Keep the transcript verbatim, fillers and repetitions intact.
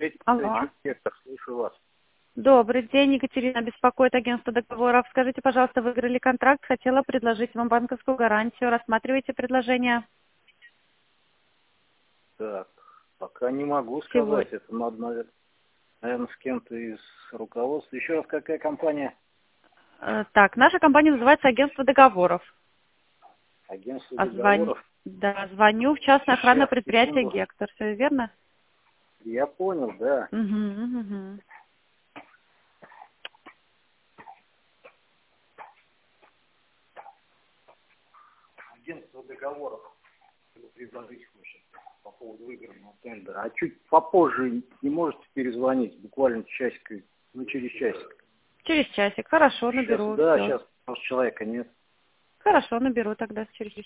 Алло. Гектор, слышу вас. Добрый день, Екатерина, беспокоит агентство договоров. Скажите, пожалуйста, выиграли контракт, хотела предложить вам банковскую гарантию. Рассматриваете предложение? Так, пока не могу Сегодня. сказать. Это надо, наверное, с кем-то из руководства. Еще раз, какая компания? Э, Так, наша компания называется агентство договоров. Агентство А звон- договоров. Да, звоню в частное охранное Сейчас, предприятие секунду. «Гектор». Все верно? Я понял, да. Угу, угу. Агентство договоров. Предложить хочет по поводу выигранного тендера. А чуть попозже не можете перезвонить? Буквально часик, ну через часик. Через часик. Хорошо, Сейчас, наберу. да, Все. сейчас, может, человека нет. Хорошо, наберу тогда через